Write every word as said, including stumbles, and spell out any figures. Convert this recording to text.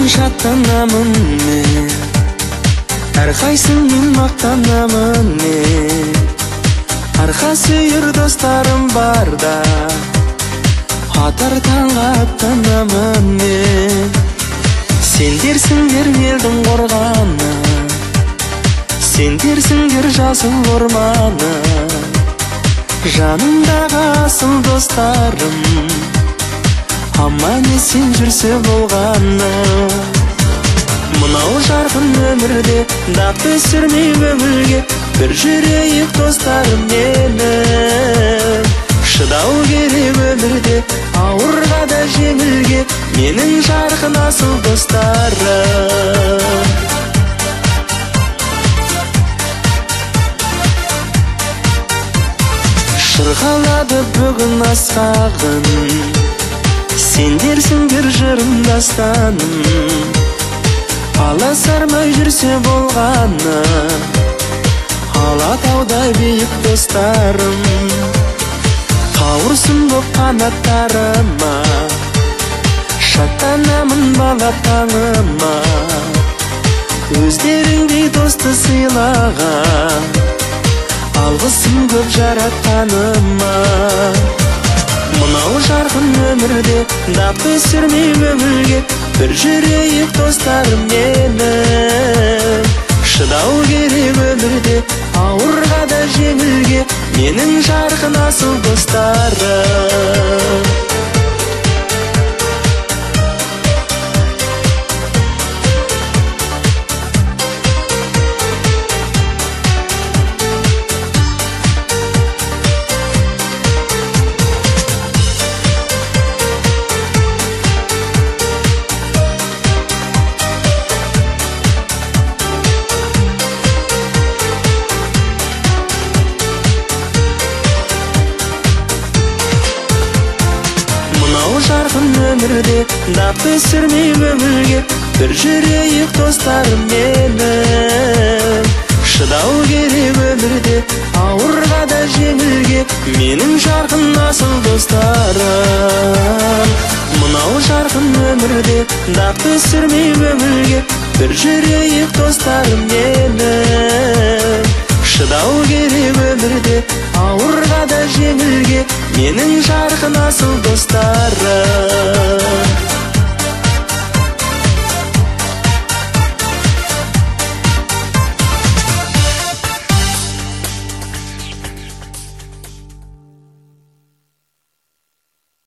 шаттанамын мен, әрқайсыңмен мақтанамын мен. Арқа сүйер достарым барда, атар таңға аттанамын мен. Сендерсіңдер елдің қорғаны, сендерсіңдер жасыл орманы, жанымдағы асыл достарым, аман есен жүрсе болғаны. Мынау жарқын өмірде дақ түсірмей көңілге, бір жүрейік достарым менің. Шыдау керек өмірде, ауырға да жеңілге, менің жарқын асыл достарым. Шырғалады бүгін асқағын, сендерсіңдер жырым дастаным. Аласармай жүрсе болғаны, алатаудай биік достарым. Қауырсын боп қанаттарыма, шаттанамын бала таңыма. Өздеріңдей досты сыйлаған, алғысым көп жаратқаныма. Мынау жарқын өмірде дақ түсірмей көңілге, бір жүрейік достарым менің. Шыдау керек өмірде, ауырға да жеңілге, менің жарқын асыл достарым. Жарқын өмірде дақ түсірмей көңілге, бір жүрейік достарым менің. Шыдау керек өмірде, ауырға да жеңілге, менің жарқын асыл достарым. Мынау жарқын өмірде дақ түсірмей көңілге, бір жүрейік достарым менің. Шыдау керек өмірде, ауырға да жеңілге, менің жарқын асыл достарым.